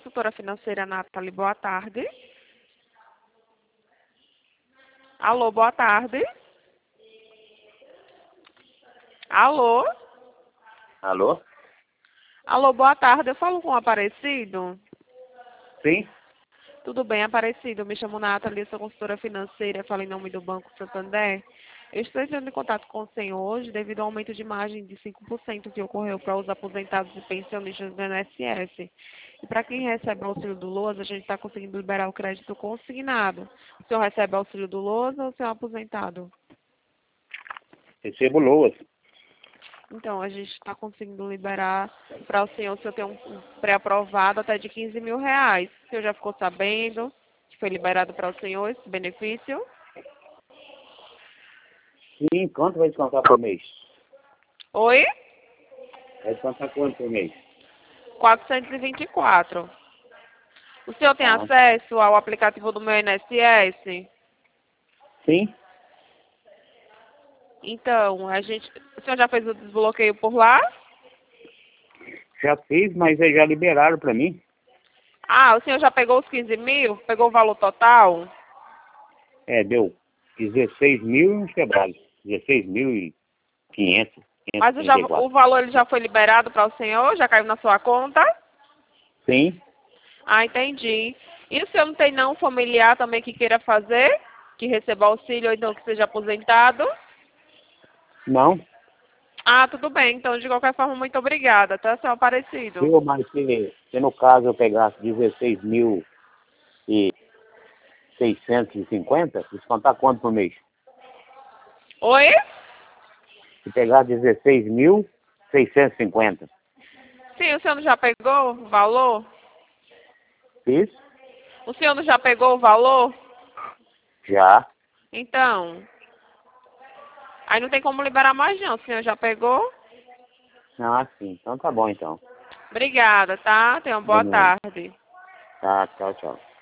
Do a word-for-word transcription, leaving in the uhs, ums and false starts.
consultora financeira Nathalie, boa tarde. Alô, boa tarde. Alô? Alô? Alô, boa tarde. Eu falo com o Aparecido? Sim? Tudo bem, Aparecido? Me chamo Nathalie, sou consultora financeira, falo em nome do Banco Santander. Eu estou entrando em contato com o senhor hoje devido ao aumento de margem de cinco por cento que ocorreu para os aposentados e pensionistas do I N S S. E para quem recebe o auxílio do LOAS, a gente está conseguindo liberar o crédito consignado. O senhor recebe auxílio do LOAS ou o senhor é aposentado? Recebo loas. Então, a gente está conseguindo liberar para o senhor, o senhor tem um pré-aprovado até de quinze mil reais. O senhor já ficou sabendo que foi liberado para o senhor esse benefício? Sim, quanto vai descontar por mês? Oi? Vai descontar quanto por mês? quatrocentos e vinte e quatro. O senhor tem Ah, acesso ao aplicativo do meu I N S S? sim, Então, a gente... O senhor já fez o desbloqueio por lá? já fiz, mas eles já liberaram para mim. Ah, o senhor já pegou os quinze mil? Pegou o valor total? É, deu dezesseis mil e uns quebrados. dezesseis mil e quinhentos, Mas o, já, quinhentos e trinta e o quatro. valor ele já foi liberado para o senhor? Já caiu na sua conta? Sim, Ah, entendi. E o senhor não tem não familiar também que queira fazer? Que receba auxílio ou então que seja aposentado? não. Ah, tudo bem. Então, de qualquer forma, muito obrigada, tá, senhor Aparecido? Viu, mas se, se no caso eu pegasse dezesseis mil e seiscentos e cinquenta, descontar quanto por mês? Oi? Se pegar dezesseis mil seiscentos e cinquenta. Sim, o senhor não já pegou o valor? Fiz? O senhor não já pegou o valor? Já. Então, aí não tem como liberar mais não. O senhor já pegou? Ah, sim. Então tá bom, então. Obrigada, tá? Tenha uma boa Beleza. tarde. Tá, tchau, tchau.